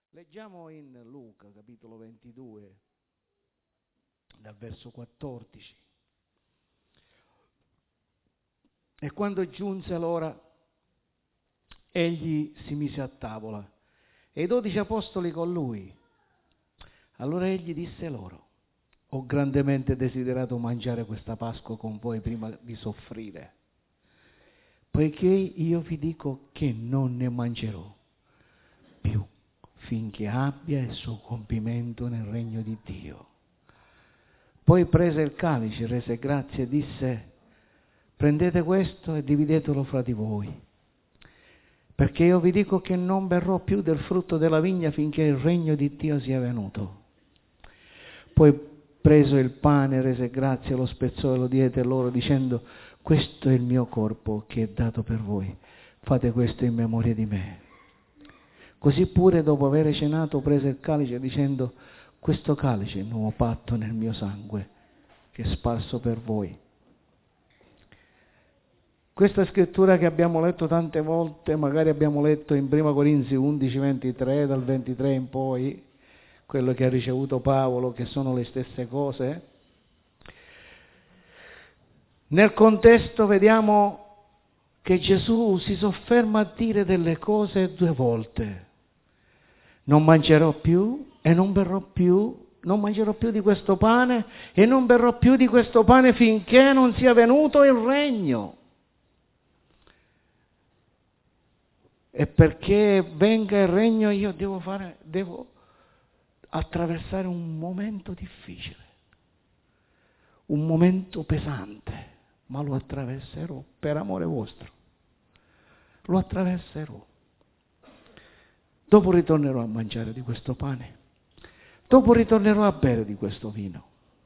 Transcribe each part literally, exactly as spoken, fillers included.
Leggiamo in Luca, capitolo ventidue, dal verso quattordici. E quando giunse l'ora, egli si mise a tavola e i dodici apostoli con lui. Allora egli disse loro: ho grandemente desiderato mangiare questa Pasqua con voi prima di soffrire, poiché io vi dico che non ne mangerò più finché abbia il suo compimento nel regno di Dio. Poi prese il calice, rese grazie e disse: prendete questo e dividetelo fra di voi, perché io vi dico che non berrò più del frutto della vigna finché il regno di Dio sia venuto. Poi preso il pane, rese grazie, lo spezzò e lo diede loro dicendo: questo è il mio corpo che è dato per voi, fate questo in memoria di me. Così pure dopo aver cenato prese il calice dicendo: questo calice è il nuovo patto nel mio sangue che è sparso per voi. Questa scrittura che abbiamo letto tante volte, magari abbiamo letto in prima Corinzi undici ventitré, dal ventitré in poi, quello che ha ricevuto Paolo, che sono le stesse cose. Nel contesto vediamo che Gesù si sofferma a dire delle cose due volte: non mangerò più e non berrò più, non mangerò più di questo pane e non berrò più di questo pane finché non sia venuto il regno. E perché venga il regno io devo fare, devo attraversare un momento difficile, un momento pesante, ma lo attraverserò per amore vostro. Lo attraverserò. Dopo ritornerò a mangiare di questo pane. Dopo ritornerò a bere di questo vino.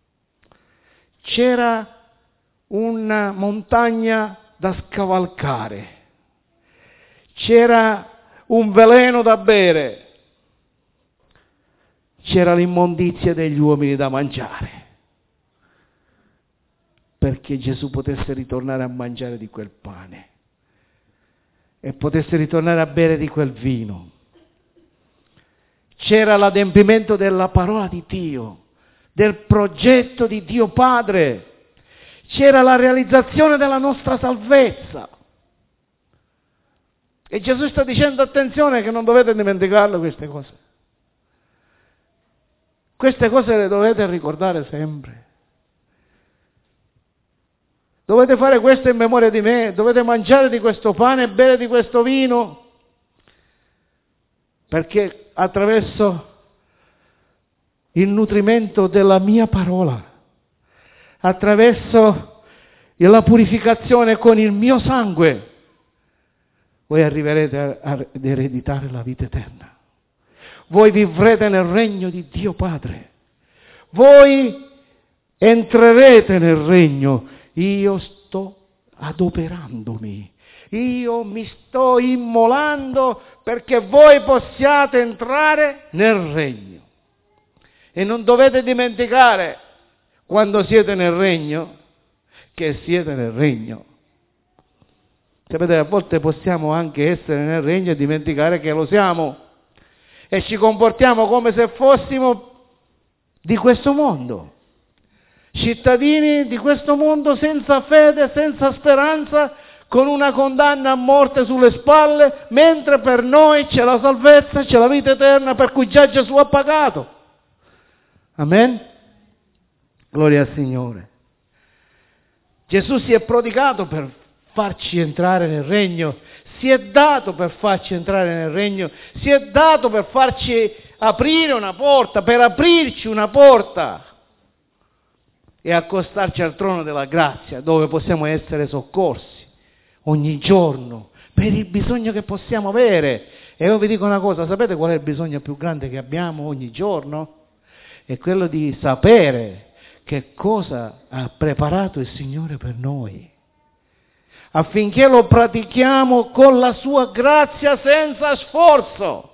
C'era una montagna da scavalcare. C'era un veleno da bere. C'era l'immondizia degli uomini da mangiare. Perché Gesù potesse ritornare a mangiare di quel pane e potesse ritornare a bere di quel vino. C'era l'adempimento della parola di Dio, del progetto di Dio Padre. C'era la realizzazione della nostra salvezza. E Gesù sta dicendo: attenzione che non dovete dimenticarle queste cose. Queste cose le dovete ricordare sempre. Dovete fare questo in memoria di me, dovete mangiare di questo pane e bere di questo vino, perché attraverso il nutrimento della mia parola, attraverso la purificazione con il mio sangue, voi arriverete ad ereditare la vita eterna. Voi vivrete nel regno di Dio Padre. Voi entrerete nel regno. Io sto adoperandomi, io mi sto immolando perché voi possiate entrare nel regno. E non dovete dimenticare, quando siete nel regno, che siete nel regno. Sapete, a volte possiamo anche essere nel regno e dimenticare che lo siamo. E ci comportiamo come se fossimo di questo mondo. Cittadini di questo mondo senza fede, senza speranza, con una condanna a morte sulle spalle, mentre per noi c'è la salvezza, c'è la vita eterna per cui già Gesù ha pagato. Amen? Gloria al Signore. Gesù si è prodigato per farci entrare nel regno, si è dato per farci entrare nel regno, si è dato per farci aprire una porta, per aprirci una porta e accostarci al trono della grazia, dove possiamo essere soccorsi ogni giorno per il bisogno che possiamo avere. E io vi dico una cosa: sapete qual è il bisogno più grande che abbiamo ogni giorno? È quello di sapere che cosa ha preparato il Signore per noi, affinché lo pratichiamo con la sua grazia senza sforzo.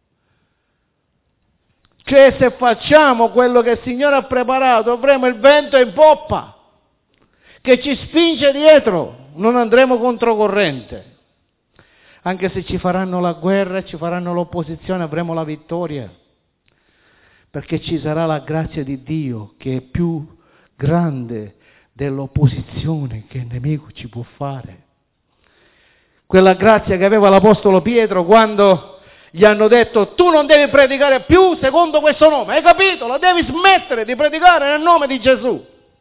Cioè, se facciamo quello che il Signore ha preparato, avremo il vento in poppa che ci spinge dietro, non andremo controcorrente. Anche se ci faranno la guerra, ci faranno l'opposizione, avremo la vittoria. Perché ci sarà la grazia di Dio che è più grande dell'opposizione che il nemico ci può fare. Quella grazia che aveva l'Apostolo Pietro quando gli hanno detto: tu non devi predicare più secondo questo nome, hai capito? La devi smettere di predicare nel nome di Gesù.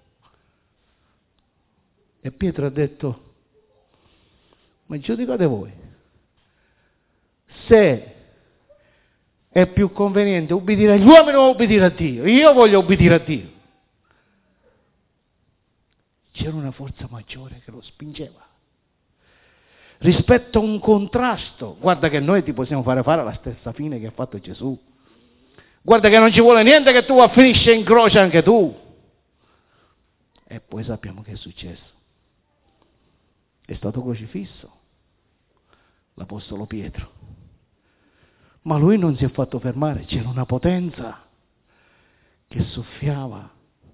E Pietro ha detto: ma giudicate voi, se è più conveniente ubbidire agli uomini o ubbidire a Dio? Io voglio ubbidire a Dio. C'era una forza maggiore che lo spingeva. Rispetto a un contrasto, guarda che noi ti possiamo fare fare la stessa fine che ha fatto Gesù. Guarda che non ci vuole niente che tu finisci in croce anche tu. E poi sappiamo che è successo. È stato crocifisso l'Apostolo Pietro. Ma lui non si è fatto fermare, c'era una potenza che soffiava.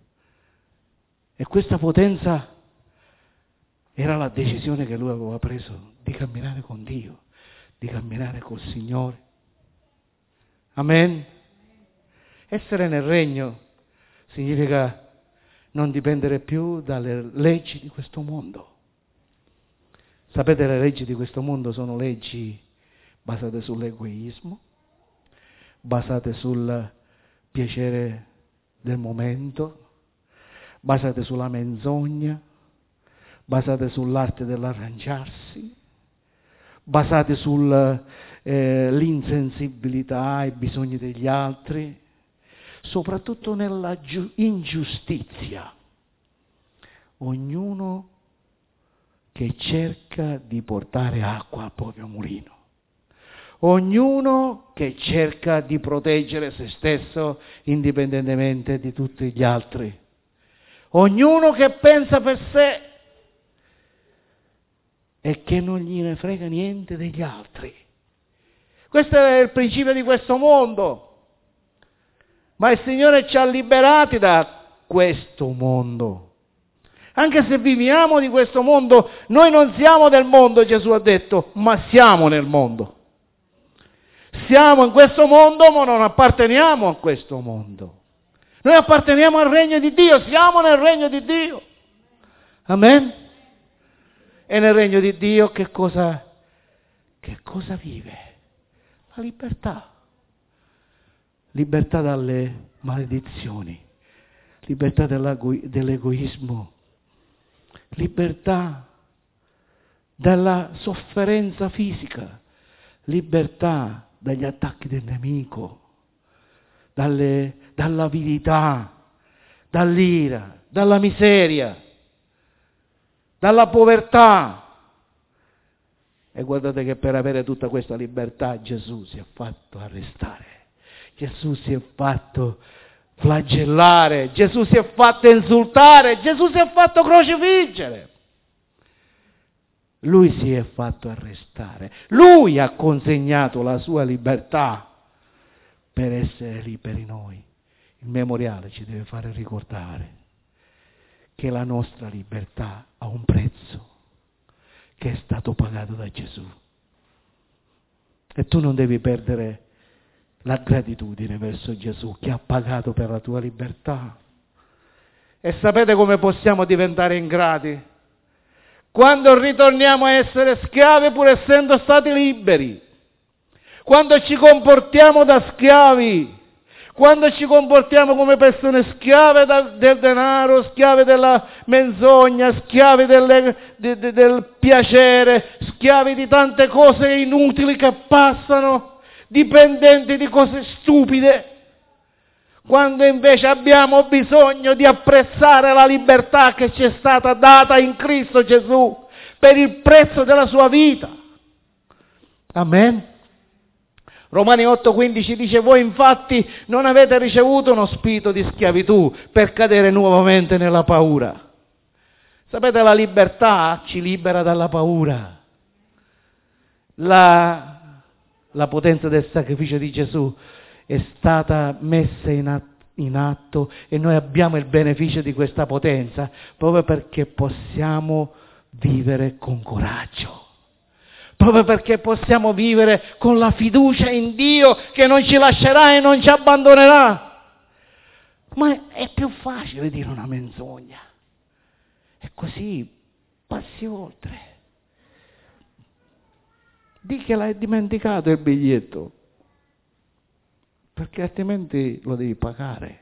E questa potenza era la decisione che lui aveva preso di camminare con Dio, di camminare col Signore. Amen. Essere nel regno significa non dipendere più dalle leggi di questo mondo. Sapete, le leggi di questo mondo sono leggi basate sull'egoismo, basate sul piacere del momento, basate sulla menzogna, basate sull'arte dell'arrangiarsi, basate sull'insensibilità eh, ai bisogni degli altri, soprattutto nella giu- ingiustizia. Ognuno che cerca di portare acqua al proprio mulino. Ognuno che cerca di proteggere se stesso indipendentemente di tutti gli altri. Ognuno che pensa per sé e che non gliene frega niente degli altri. Questo è il principio di questo mondo. Ma il Signore ci ha liberati da questo mondo. Anche se viviamo di questo mondo, noi non siamo del mondo, Gesù ha detto, ma siamo nel mondo. Siamo in questo mondo, ma non apparteniamo a questo mondo. Noi apparteniamo al regno di Dio, siamo nel regno di Dio. Amen? E nel regno di Dio che cosa, che cosa vive? La libertà. Libertà dalle maledizioni, libertà dell'egoismo, libertà dalla sofferenza fisica, libertà dagli attacchi del nemico, dalle, dall'avidità, dall'ira, dalla miseria, dalla povertà. E guardate che per avere tutta questa libertà Gesù si è fatto arrestare, Gesù si è fatto flagellare, Gesù si è fatto insultare, Gesù si è fatto crocifiggere. Lui si è fatto arrestare, lui ha consegnato la sua libertà per essere liberi noi. Il memoriale ci deve fare ricordare che la nostra libertà ha un prezzo che è stato pagato da Gesù. E tu non devi perdere la gratitudine verso Gesù che ha pagato per la tua libertà. E sapete come possiamo diventare ingrati? Quando ritorniamo a essere schiavi pur essendo stati liberi, quando ci comportiamo da schiavi, quando ci comportiamo come persone schiave da, del denaro, schiave della menzogna, schiavi delle, de, de, del piacere, schiavi di tante cose inutili che passano, dipendenti di cose stupide, quando invece abbiamo bisogno di apprezzare la libertà che ci è stata data in Cristo Gesù per il prezzo della sua vita. Amen. Romani otto quindici dice: voi infatti non avete ricevuto uno spirito di schiavitù per cadere nuovamente nella paura. Sapete, la libertà ci libera dalla paura. La, la potenza del sacrificio di Gesù è stata messa in atto, in atto e noi abbiamo il beneficio di questa potenza proprio perché possiamo vivere con coraggio, proprio perché possiamo vivere con la fiducia in Dio che non ci lascerà e non ci abbandonerà. Ma è più facile dire una menzogna. E così passi oltre. Di che l'hai dimenticato il biglietto, perché altrimenti lo devi pagare.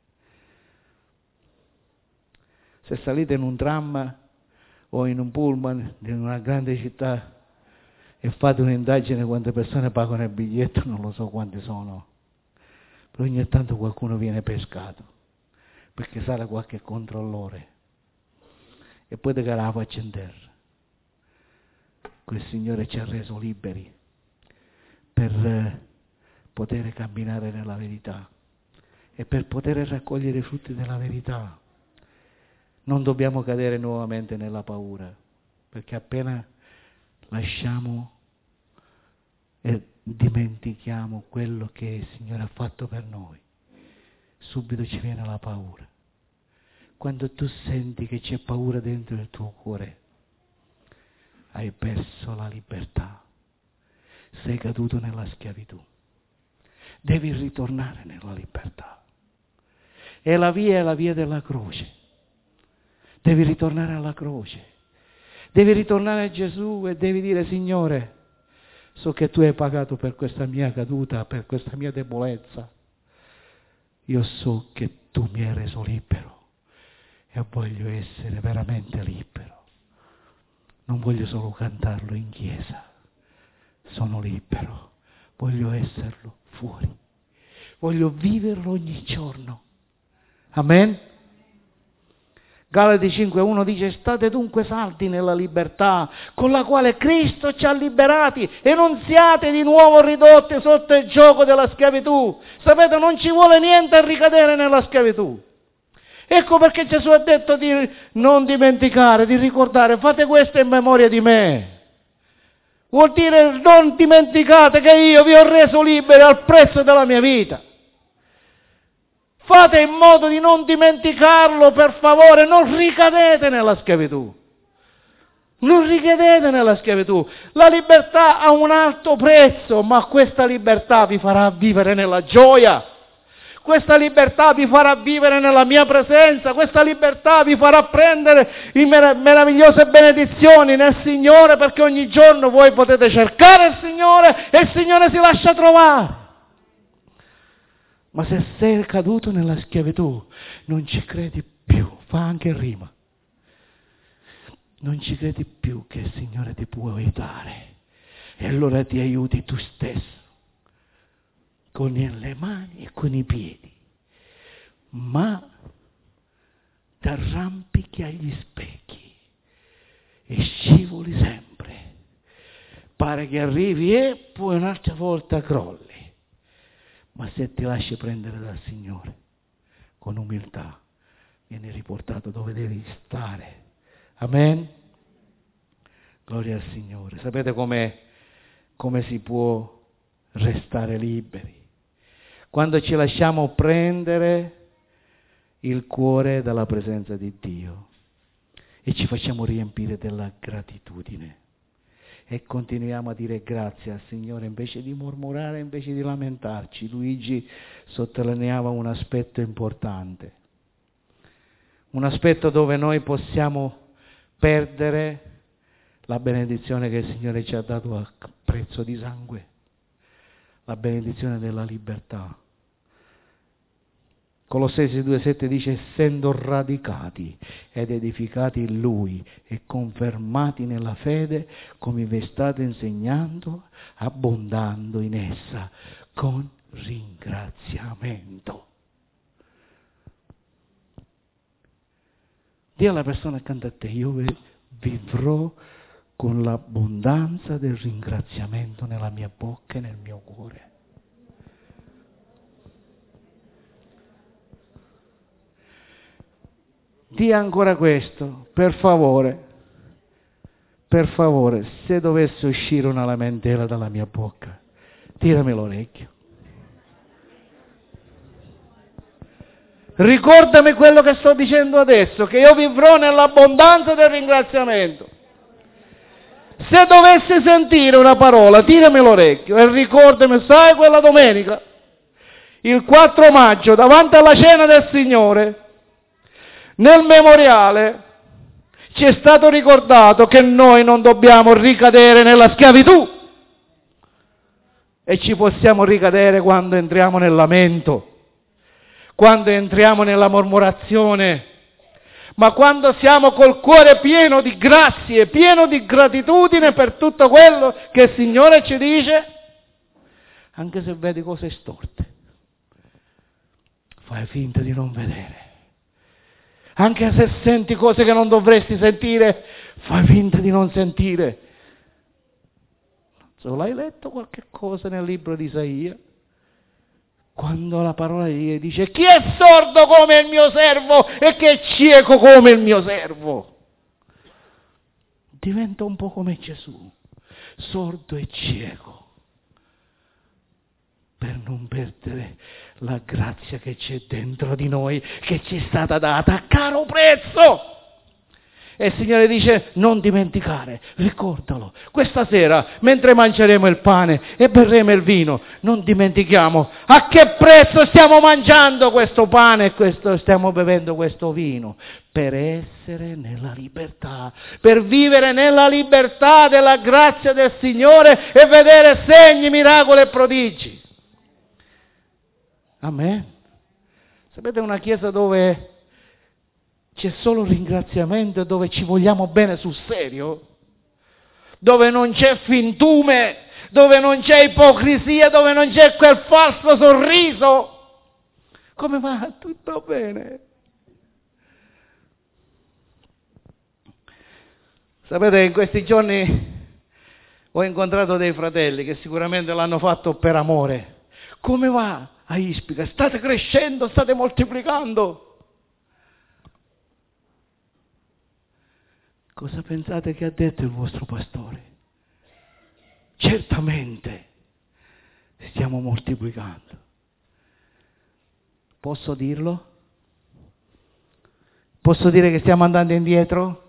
Se salite in un tram o in un pullman in una grande città e fate un'indagine quante persone pagano il biglietto, non lo so quanti sono, però ogni tanto qualcuno viene pescato, perché sarà qualche controllore e poi te la faccia in terra. Quel Signore ci ha reso liberi per poter camminare nella verità e per poter raccogliere i frutti della verità. Non dobbiamo cadere nuovamente nella paura, perché appena lasciamo e dimentichiamo quello che il Signore ha fatto per noi, subito ci viene la paura. Quando tu senti che c'è paura dentro il tuo cuore, hai perso la libertà, sei caduto nella schiavitù. Devi ritornare nella libertà. E la via è la via della croce. Devi ritornare alla croce. Devi ritornare a Gesù e devi dire: Signore, so che tu hai pagato per questa mia caduta, per questa mia debolezza. Io so che tu mi hai reso libero e voglio essere veramente libero. Non voglio solo cantarlo in chiesa, sono libero, voglio esserlo fuori, voglio viverlo ogni giorno. Amen? Galati cinque uno dice: state dunque saldi nella libertà con la quale Cristo ci ha liberati e non siate di nuovo ridotti sotto il gioco della schiavitù. Sapete, non ci vuole niente a ricadere nella schiavitù. Ecco perché Gesù ha detto di non dimenticare, di ricordare: fate questo in memoria di me. Vuol dire: non dimenticate che io vi ho reso liberi al prezzo della mia vita. Fate in modo di non dimenticarlo, per favore, non ricadete nella schiavitù. Non ricadete nella schiavitù. La libertà ha un alto prezzo, ma questa libertà vi farà vivere nella gioia. Questa libertà vi farà vivere nella mia presenza, questa libertà vi farà prendere mer- meravigliose benedizioni nel Signore, perché ogni giorno voi potete cercare il Signore e il Signore si lascia trovare. Ma se sei caduto nella schiavitù, non ci credi più, fa anche rima. Non ci credi più che il Signore ti può aiutare. E allora ti aiuti tu stesso, con le mani e con i piedi, ma ti arrampichi agli specchi e scivoli sempre. Pare che arrivi e poi un'altra volta crolli. Ma se ti lasci prendere dal Signore, con umiltà, vieni riportato dove devi stare. Amen? Gloria al Signore. Sapete come, come si può restare liberi? Quando ci lasciamo prendere il cuore dalla presenza di Dio e ci facciamo riempire della gratitudine e continuiamo a dire grazie al Signore invece di mormorare, invece di lamentarci. Luigi sottolineava un aspetto importante, un aspetto dove noi possiamo perdere la benedizione che il Signore ci ha dato a prezzo di sangue, la benedizione della libertà. Colossesi due sette dice: essendo radicati ed edificati in Lui e confermati nella fede, come vi state insegnando, abbondando in essa con ringraziamento. Dì alla persona accanto a te: io vivrò con l'abbondanza del ringraziamento nella mia bocca e nel mio cuore. Dì ancora questo, per favore, per favore, se dovesse uscire una lamentela dalla mia bocca, tirami l'orecchio. Ricordami quello che sto dicendo adesso, che io vivrò nell'abbondanza del ringraziamento. Se dovessi sentire una parola, tirami l'orecchio e ricordami, sai quella domenica, il quattro maggio, davanti alla cena del Signore, nel memoriale, ci è stato ricordato che noi non dobbiamo ricadere nella schiavitù e ci possiamo ricadere quando entriamo nel lamento, quando entriamo nella mormorazione, ma quando siamo col cuore pieno di grazie, pieno di gratitudine per tutto quello che il Signore ci dice, anche se vedi cose storte, fai finta di non vedere. Anche se senti cose che non dovresti sentire, fai finta di non sentire. Non so, l'hai letto qualche cosa nel libro di Isaia? Quando la parola di Dio dice: chi è sordo come il mio servo e chi è cieco come il mio servo? Diventa un po' come Gesù, sordo e cieco, per non perdere la grazia che c'è dentro di noi, che ci è stata data a caro prezzo. E il Signore dice: non dimenticare, ricordalo. Questa sera, mentre mangeremo il pane e berremo il vino, non dimentichiamo a che prezzo stiamo mangiando questo pane e questo, stiamo bevendo questo vino, per essere nella libertà, per vivere nella libertà della grazia del Signore e vedere segni, miracoli e prodigi. Amen. Sapete, una chiesa dove c'è solo ringraziamento, dove ci vogliamo bene sul serio, dove non c'è fintume, dove non c'è ipocrisia, dove non c'è quel falso sorriso. Come va? Tutto bene. Sapete, in questi giorni ho incontrato dei fratelli che sicuramente l'hanno fatto per amore. Come va a Ispica? State crescendo, state moltiplicando. Cosa pensate che ha detto il vostro pastore? Certamente stiamo moltiplicando. Posso dirlo? Posso dire che stiamo andando indietro?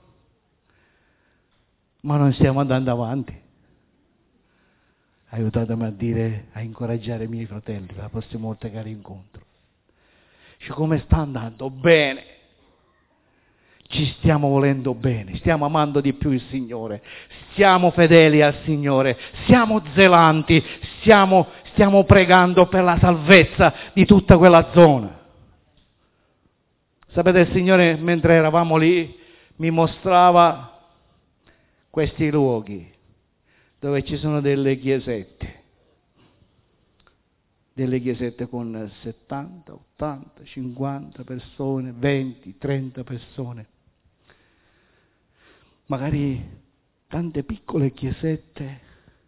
Ma non stiamo andando avanti. Aiutatemi a dire, a incoraggiare i miei fratelli la prossima volta che incontro. Cioè, come sta andando? Bene. Ci stiamo volendo bene, stiamo amando di più il Signore, siamo fedeli al Signore, siamo zelanti, stiamo, stiamo pregando per la salvezza di tutta quella zona. Sapete, il Signore, mentre eravamo lì, mi mostrava questi luoghi dove ci sono delle chiesette, delle chiesette con settanta, ottanta, cinquanta persone, venti, trenta persone. Magari tante piccole chiesette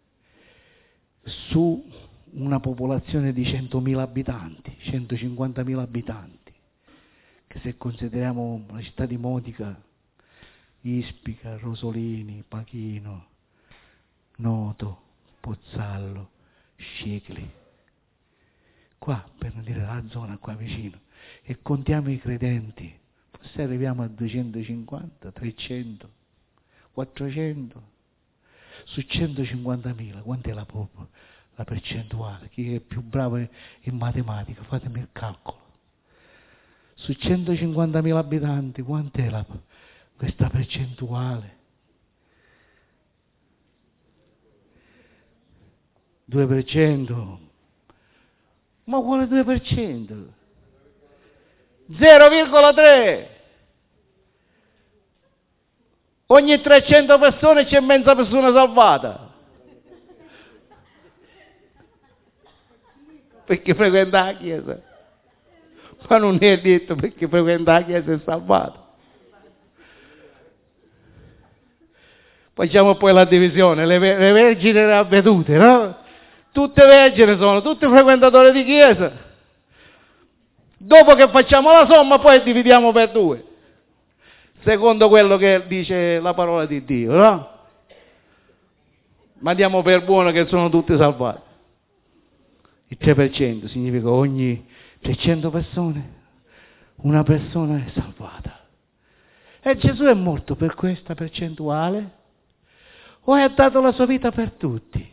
su una popolazione di centomila abitanti, centocinquantamila abitanti, che se consideriamo la città di Modica, Ispica, Rosolini, Pachino, Noto, Pozzallo, Scicli, qua per non dire la zona qua vicino, e contiamo i credenti, forse arriviamo a duecentocinquanta, trecento, quattrocento, su centocinquantamila, quant'è la, la percentuale? Chi è più bravo in matematica, fatemi il calcolo. Su centocinquantamila abitanti, quant'è la, questa percentuale? due per cento. Ma quale due per cento? zero virgola tre. Ogni trecento persone c'è mezza persona salvata. Perché frequenta la chiesa. Ma non è detto perché frequenta la chiesa è salvato. Facciamo poi la divisione, le, le vergini ravvedute, no? Tutte vergini sono, tutti frequentatori di chiesa. Dopo che facciamo la somma poi dividiamo per due. Secondo quello che dice la parola di Dio, no? Ma diamo per buono che sono tutti salvati. Il tre per cento significa ogni trecento persone, una persona è salvata. E Gesù è morto per questa percentuale? o ha dato la sua vita per tutti?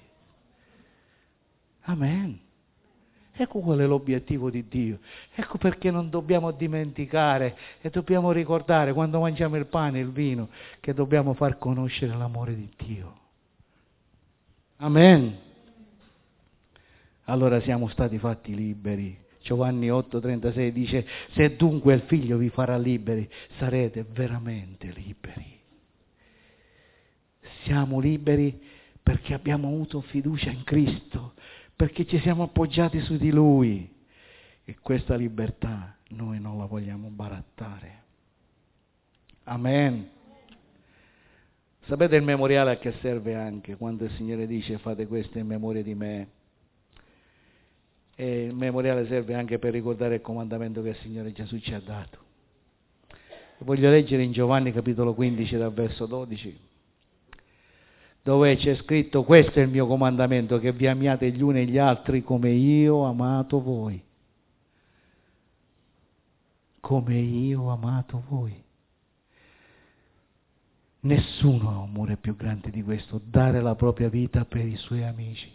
Amen. Ecco qual è l'obiettivo di Dio. Ecco perché non dobbiamo dimenticare e dobbiamo ricordare quando mangiamo il pane e il vino che dobbiamo far conoscere l'amore di Dio. Amen. Allora siamo stati fatti liberi. Giovanni otto trentasei dice: se dunque il Figlio vi farà liberi, sarete veramente liberi. Siamo liberi perché abbiamo avuto fiducia in Cristo, perché ci siamo appoggiati su di Lui, e questa libertà noi non la vogliamo barattare. Amen. Sapete il memoriale a che serve anche quando il Signore dice fate questo in memoria di me? E il memoriale serve anche per ricordare il comandamento che il Signore Gesù ci ha dato. Voglio leggere in Giovanni capitolo quindici dal verso dodici, dove c'è scritto: questo è il mio comandamento, che vi amiate gli uni e gli altri come io ho amato voi. Come io ho amato voi. Nessuno ha amore più grande di questo, dare la propria vita per i suoi amici.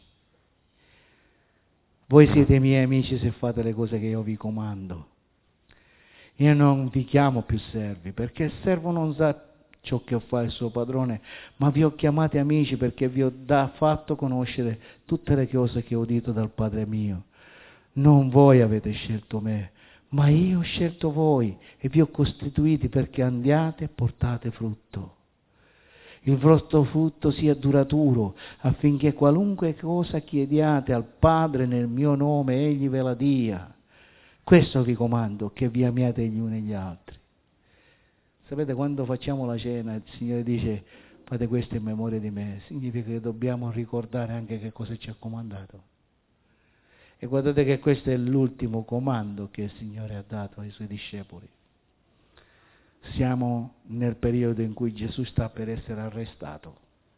Voi siete i miei amici se fate le cose che io vi comando. Io non vi chiamo più servi, perché il servo non sa ciò che fa il suo padrone, ma vi ho chiamati amici perché vi ho da fatto conoscere tutte le cose che ho udito dal Padre mio. Non voi avete scelto me, ma io ho scelto voi e vi ho costituiti perché andiate e portate frutto. Il vostro frutto sia duraturo, affinché qualunque cosa chiediate al Padre nel mio nome, Egli ve la dia. Questo vi comando, che vi amiate gli uni gli altri. Sapete, quando facciamo la cena, il Signore dice fate questo in memoria di me, significa che dobbiamo ricordare anche che cosa ci ha comandato. E guardate che questo è l'ultimo comando che il Signore ha dato ai Suoi discepoli. Siamo nel periodo in cui Gesù sta per essere arrestato.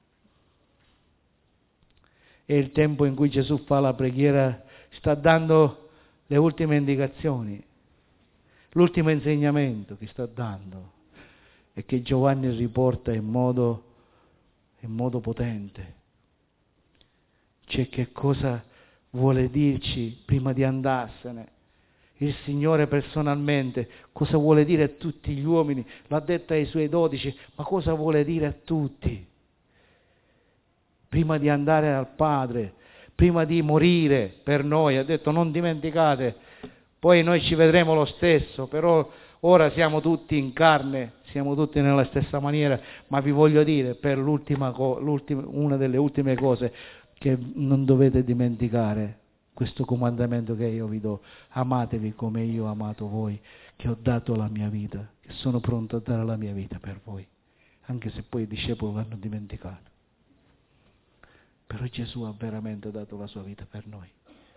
È il tempo in cui Gesù fa la preghiera, sta dando le ultime indicazioni, l'ultimo insegnamento che sta dando e che Giovanni riporta in modo, in modo potente. C'è che cosa vuole dirci prima di andarsene. Il Signore personalmente, cosa vuole dire a tutti gli uomini? L'ha detto ai Suoi dodici, ma cosa vuole dire a tutti? Prima di andare al Padre, prima di morire per noi, ha detto non dimenticate, poi noi ci vedremo lo stesso, però ora siamo tutti in carne, siamo tutti nella stessa maniera, ma vi voglio dire per l'ultima, l'ultima, una delle ultime cose che non dovete dimenticare. Questo comandamento che io vi do: amatevi come io ho amato voi, che ho dato la mia vita, che sono pronto a dare la mia vita per voi, anche se poi i discepoli l'hanno dimenticato. Però Gesù ha veramente dato la sua vita per noi.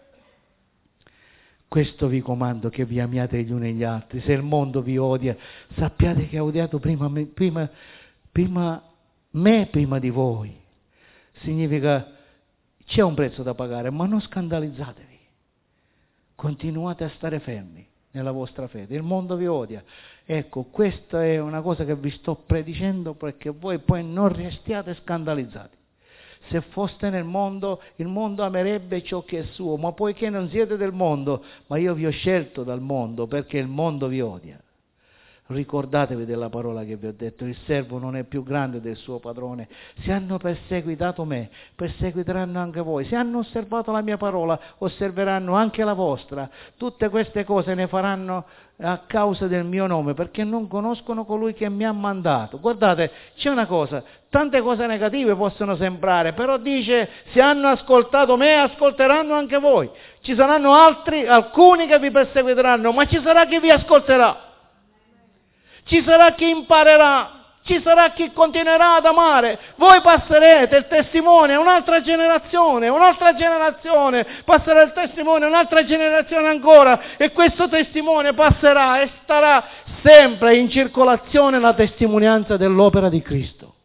Questo vi comando, che vi amiate gli uni gli altri. Se il mondo vi odia, sappiate che ha odiato prima me, prima, prima me prima di voi. Significa c'è un prezzo da pagare, ma non scandalizzatevi. Continuate a stare fermi nella vostra fede. Il mondo vi odia. Ecco, questa è una cosa che vi sto predicendo perché voi poi non restiate scandalizzati. Se foste nel mondo, il mondo amerebbe ciò che è suo, ma poiché non siete del mondo, ma io vi ho scelto dal mondo perché il mondo vi odia. Ricordatevi della parola che vi ho detto: il servo non è più grande del suo padrone. Se hanno perseguitato me, perseguiteranno anche voi. Se hanno osservato la mia parola, osserveranno anche la vostra. Tutte queste cose ne faranno a causa del mio nome, perché non conoscono colui che mi ha mandato. Guardate, c'è una cosa, tante cose negative possono sembrare, però dice: se hanno ascoltato me, ascolteranno anche voi. Ci saranno altri, alcuni che vi perseguiteranno, ma ci sarà chi vi ascolterà. Ci sarà chi imparerà, ci sarà chi continuerà ad amare. Voi passerete il testimone a un'altra generazione, un'altra generazione, passerà il testimone a un'altra generazione ancora, e questo testimone passerà e starà sempre in circolazione la testimonianza dell'opera di Cristo.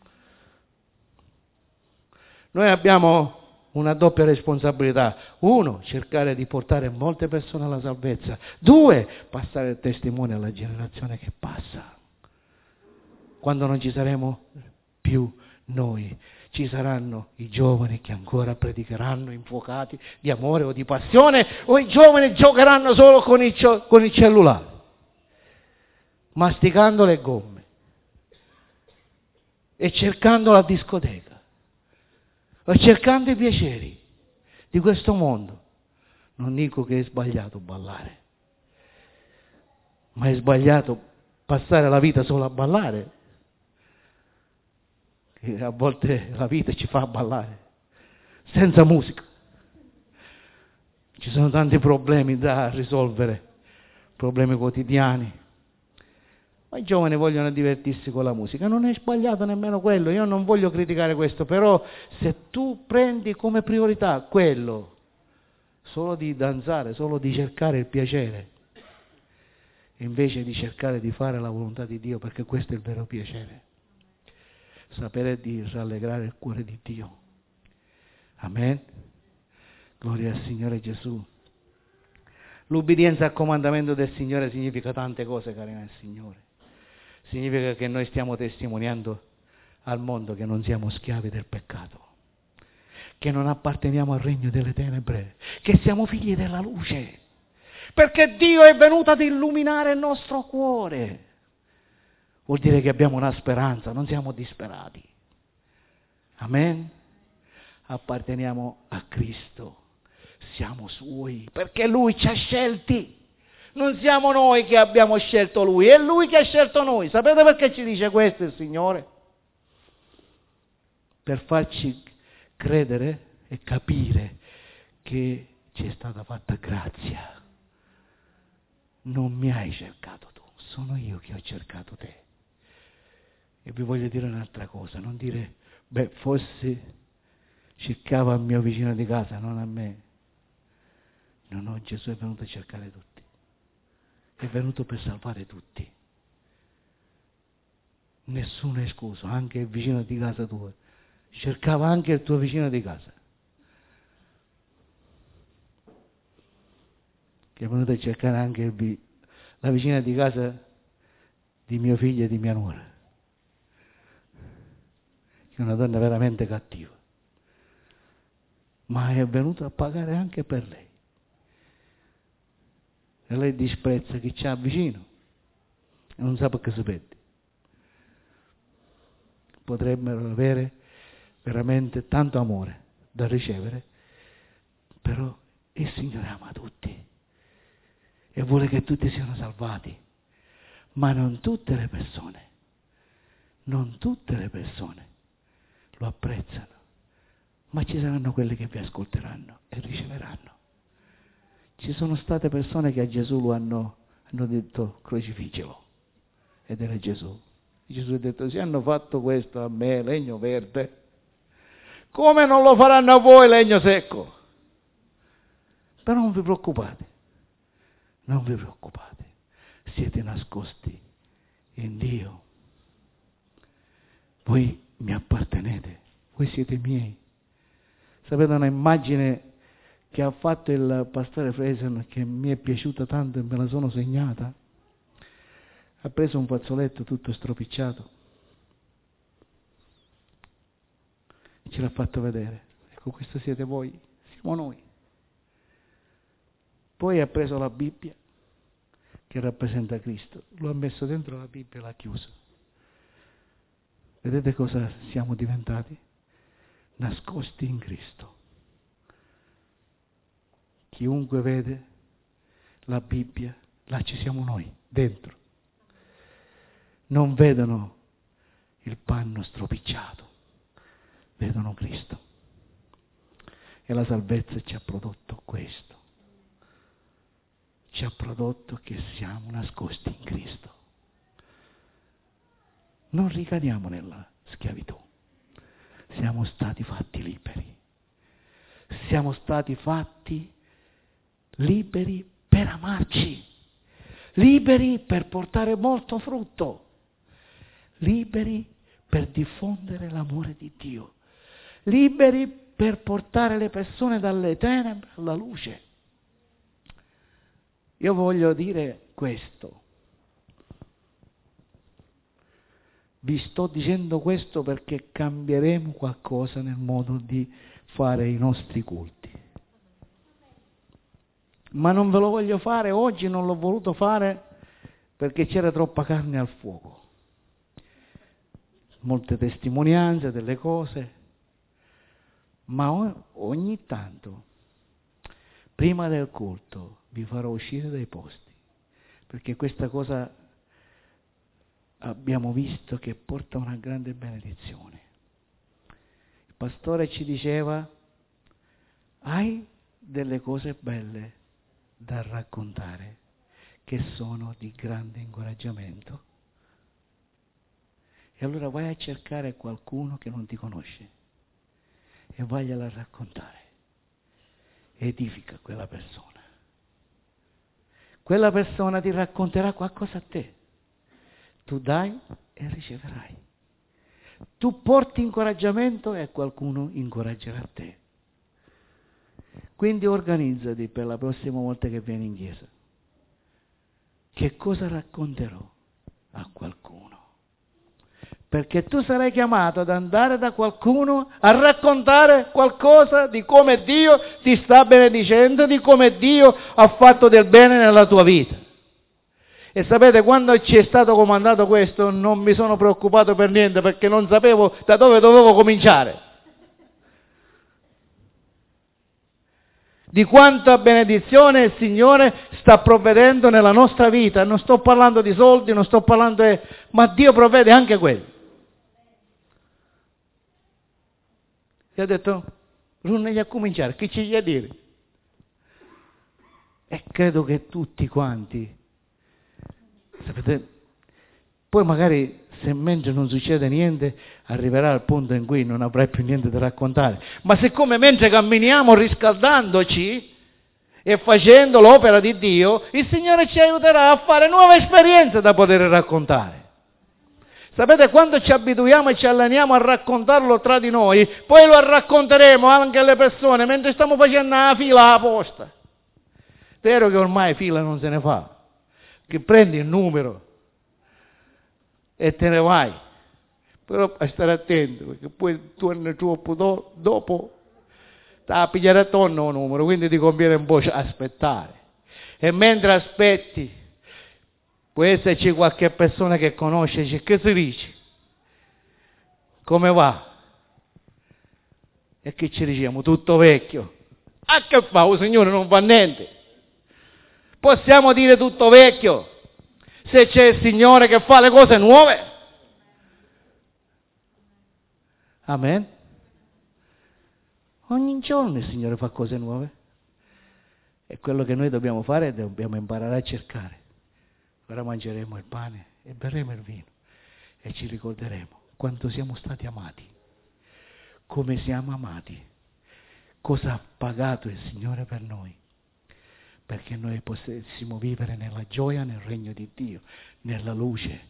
Noi abbiamo una doppia responsabilità. Uno, cercare di portare molte persone alla salvezza. Due, passare il testimone alla generazione che passa. Quando non ci saremo più noi, ci saranno i giovani che ancora predicheranno infuocati di amore o di passione, o i giovani giocheranno solo con il, con il cellulare, masticando le gomme e cercando la discoteca e cercando i piaceri di questo mondo. Non dico che è sbagliato ballare, ma è sbagliato passare la vita solo a ballare. Che a volte la vita ci fa ballare senza musica. Ci sono tanti problemi da risolvere, problemi quotidiani, ma i giovani vogliono divertirsi con la musica. Non è sbagliato nemmeno quello, io non voglio criticare questo, però se tu prendi come priorità quello solo di danzare, solo di cercare il piacere, invece di cercare di fare la volontà di Dio, perché questo è il vero piacere, sapere di rallegrare il cuore di Dio. Amen. Gloria al Signore Gesù. L'ubbidienza al comandamento del Signore significa tante cose, cari nel Signore. Significa che noi stiamo testimoniando al mondo che non siamo schiavi del peccato, che non apparteniamo al regno delle tenebre, che siamo figli della luce, perché Dio è venuto ad illuminare il nostro cuore. Vuol dire che abbiamo una speranza, non siamo disperati. Amen. Apparteniamo a Cristo, siamo Suoi, perché Lui ci ha scelti. Non siamo noi che abbiamo scelto Lui, è Lui che ha scelto noi. Sapete perché ci dice questo il Signore? Per farci credere e capire che ci è stata fatta grazia. Non mi hai cercato tu, sono io che ho cercato te. E vi voglio dire un'altra cosa, non dire, beh, forse cercava al mio vicino di casa, non a me. No, no, Gesù è venuto a cercare tutti. È venuto per salvare tutti. Nessuno è escluso, anche il vicino di casa tua. Cercava anche il tuo vicino di casa, che è venuto a cercare anche il, la vicina di casa di mio figlio e di mia nuora, che è una donna veramente cattiva, ma è venuto a pagare anche per lei. E lei disprezza chi c'ha vicino e non sa perché si perde. Potrebbero avere veramente tanto amore da ricevere, però il Signore ama tutti e vuole che tutti siano salvati, ma non tutte le persone, non tutte le persone lo apprezzano, ma ci saranno quelli che vi ascolteranno e riceveranno. Ci sono state persone che a Gesù lo hanno, hanno detto crocifiggelo, ed era Gesù. Gesù ha detto, se hanno fatto questo a me, legno verde, come non lo faranno a voi, legno secco? Però non vi preoccupate, non vi preoccupate, siete nascosti in Dio. Voi mi appartenete, voi siete miei. Sapete una immagine che ha fatto il pastore Fresen che mi è piaciuta tanto e me la sono segnata? Ha preso un fazzoletto tutto stropicciato, ce l'ha fatto vedere. Ecco, questo siete voi, siamo noi. Poi ha preso la Bibbia, che rappresenta Cristo, lo ha messo dentro la Bibbia e l'ha chiuso. Vedete cosa siamo diventati? Nascosti in Cristo. Chiunque vede la Bibbia, là ci siamo noi, dentro. Non vedono il panno stropicciato, vedono Cristo. E la salvezza ci ha prodotto questo. Ci ha prodotto che siamo nascosti in Cristo. Non ricadiamo nella schiavitù. Siamo stati fatti liberi. Siamo stati fatti liberi per amarci. Liberi per portare molto frutto. Liberi per diffondere l'amore di Dio. Liberi per portare le persone dalle tenebre alla luce. Io voglio dire questo. Vi sto dicendo questo perché cambieremo qualcosa nel modo di fare i nostri culti. Ma non ve lo voglio fare oggi, non l'ho voluto fare perché c'era troppa carne al fuoco. Molte testimonianze delle cose, ma ogni tanto, prima del culto, vi farò uscire dai posti, perché questa cosa abbiamo visto che porta una grande benedizione. Il pastore ci diceva: hai delle cose belle da raccontare che sono di grande incoraggiamento, e allora vai a cercare qualcuno che non ti conosce e vagliela a raccontare. Edifica quella persona. Quella persona ti racconterà qualcosa a te. Tu dai e riceverai. Tu porti incoraggiamento e qualcuno incoraggerà te. Quindi organizzati per la prossima volta che vieni in chiesa. Che cosa racconterò a qualcuno? Perché tu sarai chiamato ad andare da qualcuno a raccontare qualcosa di come Dio ti sta benedicendo, di come Dio ha fatto del bene nella tua vita. E sapete, quando ci è stato comandato questo, non mi sono preoccupato per niente, perché non sapevo da dove dovevo cominciare. Di quanta benedizione il Signore sta provvedendo nella nostra vita. Non sto parlando di soldi, non sto parlando di... ma Dio provvede anche quelli. E ho detto, non ne a cominciare, che ci gli a dire? E credo che tutti quanti, sapete, poi magari se mentre non succede niente arriverà al punto in cui non avrai più niente da raccontare. Ma siccome mentre camminiamo riscaldandoci e facendo l'opera di Dio, il Signore ci aiuterà a fare nuove esperienze da poter raccontare. Sapete, quando ci abituiamo e ci alleniamo a raccontarlo tra di noi, poi lo racconteremo anche alle persone mentre stiamo facendo la fila apposta. Vero che ormai fila non se ne fa, che prendi il numero e te ne vai, però a stare attento, perché poi torni troppo do, dopo ti a pigliare attorno un numero, quindi ti conviene un po' aspettare. E mentre aspetti può esserci qualche persona che conosce, dice: che si dice? Come va? E che ci diciamo? Tutto vecchio. Ah, che fa? Il Signore non fa niente. Possiamo dire tutto vecchio se c'è il Signore che fa le cose nuove. Amen. Ogni giorno il Signore fa cose nuove. E quello che noi dobbiamo fare è dobbiamo imparare a cercare. Ora mangeremo il pane e berremo il vino e ci ricorderemo quanto siamo stati amati, come siamo amati, cosa ha pagato il Signore per noi, perché noi potessimo vivere nella gioia, nel regno di Dio, nella luce,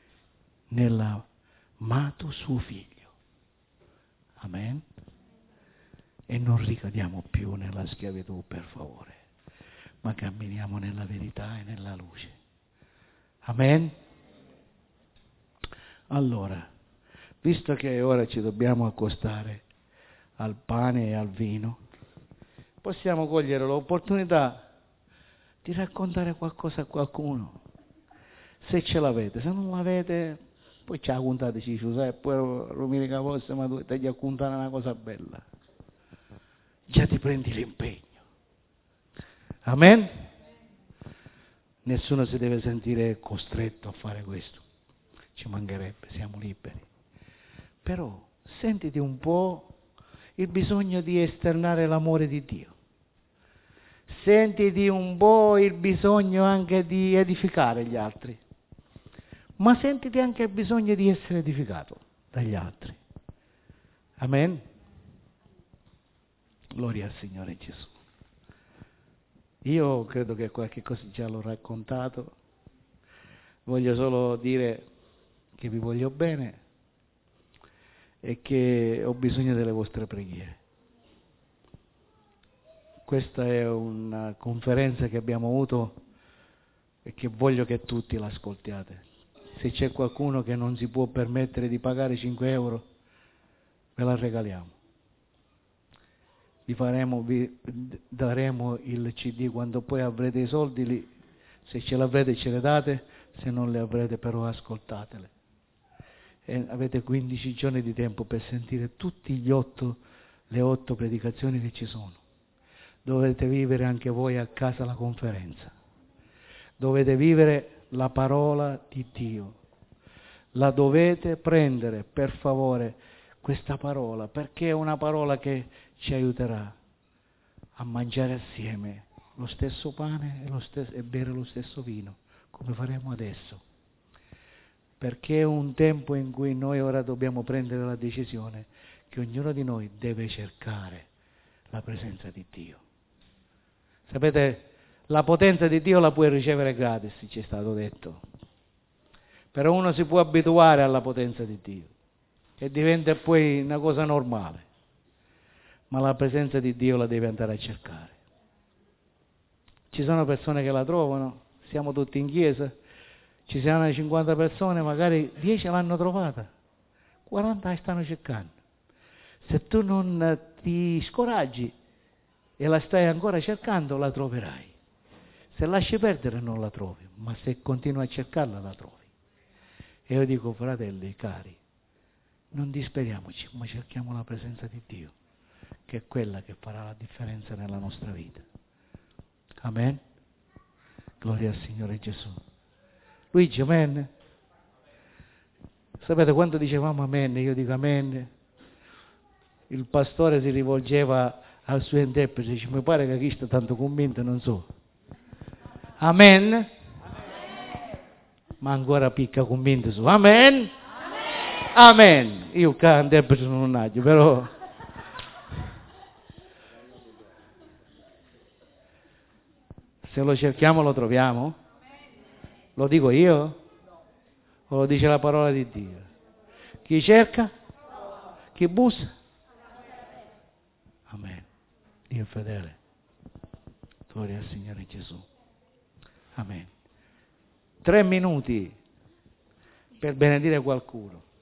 nell'amato suo Figlio. Amen? E non ricadiamo più nella schiavitù, per favore, ma camminiamo nella verità e nella luce. Amen? Allora, visto che ora ci dobbiamo accostare al pane e al vino, possiamo cogliere l'opportunità di raccontare qualcosa a qualcuno, se ce l'avete. Se non l'avete, poi ci raccontateci, e poi l'unica cosa, ma tu ti raccontare una cosa bella. Già ti prendi l'impegno. Amen? Nessuno si deve sentire costretto a fare questo, ci mancherebbe, siamo liberi. Però sentiti un po' il bisogno di esternare l'amore di Dio. Sentiti un po' il bisogno anche di edificare gli altri, ma sentiti anche il bisogno di essere edificato dagli altri. Amen? Gloria al Signore Gesù. Io credo che qualche cosa già l'ho raccontato, voglio solo dire che vi voglio bene e che ho bisogno delle vostre preghiere. Questa è una conferenza che abbiamo avuto e che voglio che tutti l'ascoltiate. Se c'è qualcuno che non si può permettere di pagare cinque euro, ve la regaliamo. Vi, faremo, vi daremo il C D quando poi avrete i soldi lì. Se ce l'avrete ce le date, se non le avrete però ascoltatele. E avete quindici giorni di tempo per sentire tutti gli otto, le otto predicazioni che ci sono. Dovete vivere anche voi a casa la conferenza. Dovete vivere la parola di Dio. La dovete prendere, per favore, questa parola, perché è una parola che ci aiuterà a mangiare assieme lo stesso pane e, lo stesso, e bere lo stesso vino, come faremo adesso. Perché è un tempo in cui noi ora dobbiamo prendere la decisione che ognuno di noi deve cercare la presenza di Dio. Sapete, la potenza di Dio la puoi ricevere gratis, ci è stato detto. Però uno si può abituare alla potenza di Dio e diventa poi una cosa normale. Ma la presenza di Dio la deve andare a cercare. Ci sono persone che la trovano, siamo tutti in chiesa, ci saranno cinquanta persone, magari dieci l'hanno trovata, quaranta la stanno cercando. Se tu non ti scoraggi e la stai ancora cercando, la troverai. Se lasci perdere non la trovi, ma se continui a cercarla la trovi. E io dico, fratelli cari, non disperiamoci, ma cerchiamo la presenza di Dio, che è quella che farà la differenza nella nostra vita. Amen? Gloria al Signore Gesù. Luigi, amen? Sapete quando dicevamo amen, io dico amen, il pastore si rivolgeva al suo interprete e dice, mi pare che chi sta tanto convinto, non so. Amen? Amen. Ma ancora picca convinto su amen? Amen. Amen. Io qua interpreto non naglio, però se lo cerchiamo lo troviamo? Lo dico io? O lo dice la parola di Dio? Chi cerca? Chi bussa? Amen. Dio è fedele. Gloria al Signore Gesù. Amen. Tre minuti per benedire qualcuno.